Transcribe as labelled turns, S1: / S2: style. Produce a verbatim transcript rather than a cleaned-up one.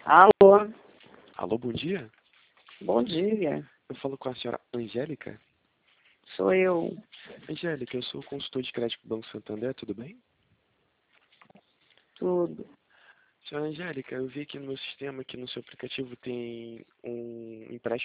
S1: Alô,
S2: Alô, bom dia.
S1: bom dia.
S2: Eu falo com a senhora Angélica.
S1: Sou eu.
S2: Angélica, eu sou consultor de crédito do Banco Santander, tudo bem?
S1: Tudo.
S2: Senhora Angélica, eu vi aqui no meu sistema que no seu aplicativo tem um empréstimo